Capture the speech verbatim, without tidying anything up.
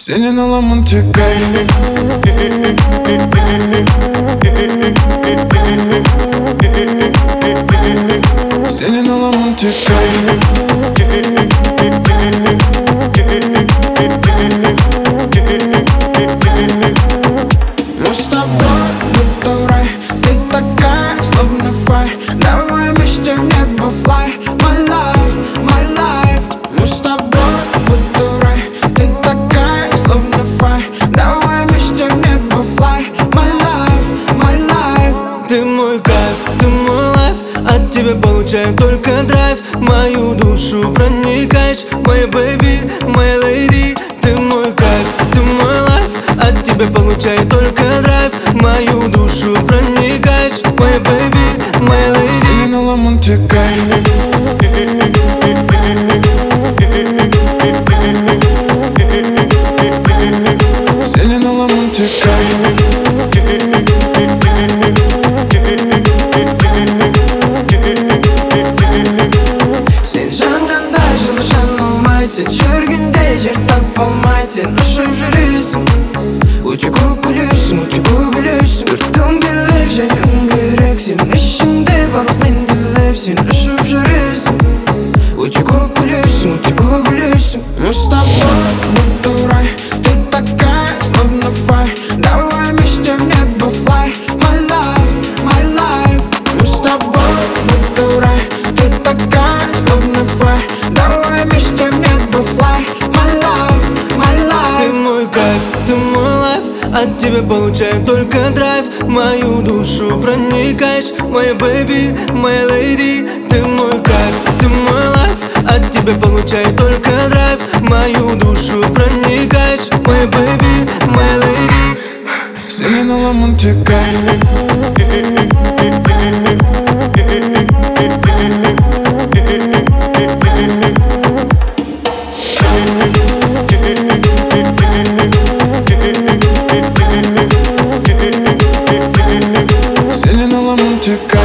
Senin alamın tek kaydı. Senin alamın tek kaydı. Мы с тобой будто в рай. Ты такая, словно фай. Давай вместе в небо fly. My life, my life. Мы с тобой будто в рай. Ты такая, словно фай. Давай вместе в небо fly. My life, my life. Ты мой кайф, ты мой лайф. От тебя получаю только драйв. Мою душу проникаешь, моя бэйби, моя леди. Ты мой кайф, ты мой лайф. От тебя получаю только драйв. Мою душу проникаешь, моя бэйби, моя леди. Senin alamın tek kaydı. Senin alamın tek kaydı. Сен жанғанда жылы жан алмайсың, жүргенде жер тап алмайсың. Ұшып жүресің, өте көп күлесің, өте көп үлесің. Өрттің билік және үңгерек, сенің ішіңде барлық мен тілеп. Сен ұшып жүресің, өте көп күлесің, өте көп үлесің. Мы с тобой будто в рай. Ты такая, словно фай. Давай вместе в небо fly. My life, my life. Мы с тобой будто в рай. Ты такая, словно фай. Давай вместе в небо fly. My life, my Ты life. мой кайф, ты мой лайф. От тебя получаю только драйв. Мою душу проникаешь, моя бэйби, моя леди. Ты мой кайф, ты мой лайф. От тебя получаю только драйв. Мою душу проникаешь, моя бэйби, моя леди. Senin alamın tek kaydı. Senin alamın tek kaydı.